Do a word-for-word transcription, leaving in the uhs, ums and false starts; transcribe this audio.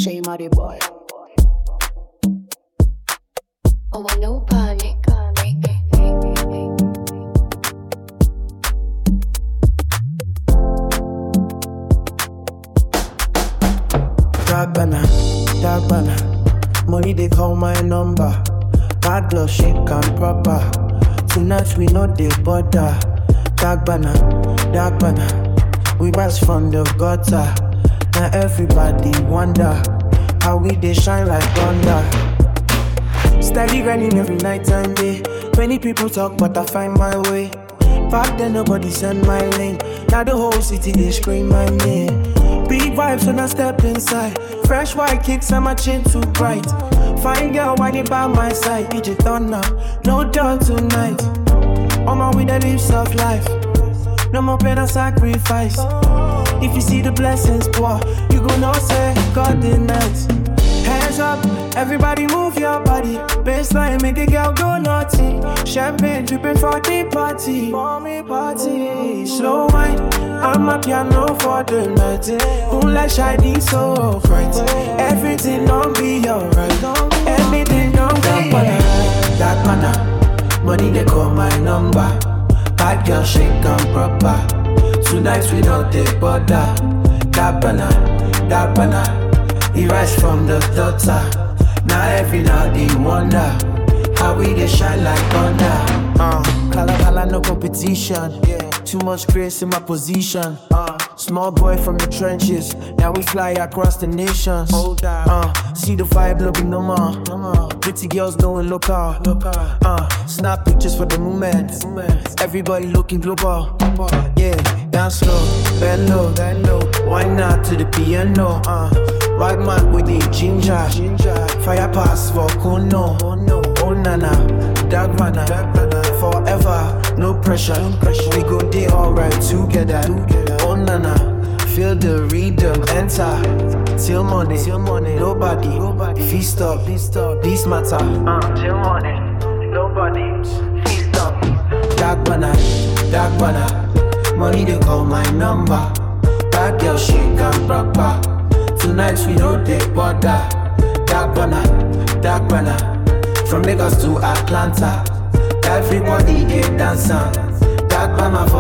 Shame on the boy. Oh, I know panic. Dark banner, dark banner. Money they call my number. Bad girl shake and proper. Tonight we know they bother. Dark banner, dark banner. We rise from the gutter. Now everybody wonder how we they shine like thunder. Steady grinding every night and day. Many people talk but I find my way. Back then nobody sent my lane. Now the whole city they scream my name. Big vibes when I step inside. Fresh white kicks and my chin too bright. Fine girl whining by my side. D J thunder, no dog tonight. On my way to live soft life. No more pain and sacrifice. If you see the blessings pour, you gon' know say God did night. Hands up, everybody move your body. Baseline make the girl go naughty. Champagne dripping for the party. For me party. Slow wine, I'm a piano for the night. Moonlight shining so bright. Everything don't be alright. Everything don't be alright. Dark banner, money they call my number. Bad girl shake and proper. Tonight we don't take bother. Dark banner, dark banner. He rise from the gutter. Now every night they wonder how we they shine like thunder. Uh, Kala kala no competition. Yeah. Too much grace in my position. Uh, small boy from the trenches. Now we fly across the nations. Hold on. Uh, see the vibe looking no more. No more. Pretty girls going local. local. Uh, snap pictures for the moment. Everybody looking global. Yeah, dance slow, bend low, bend low. Wine not to the piano. Uh, Ride man with the ginger. Fire pass for Kuno. Oh nana, dark banner. Forever, no pressure. We go day alright together. Oh nana, feel the rhythm enter. Till morning, nobody. Feast up, this matter. Till morning, nobody. Feast up. Dark banner, dark banner. Money they call my number. Bad girl shake and proper. Tonight we don't take bother. Dark banner, dark banner. From Lagos to Atlanta, everybody get dancing. Dark banner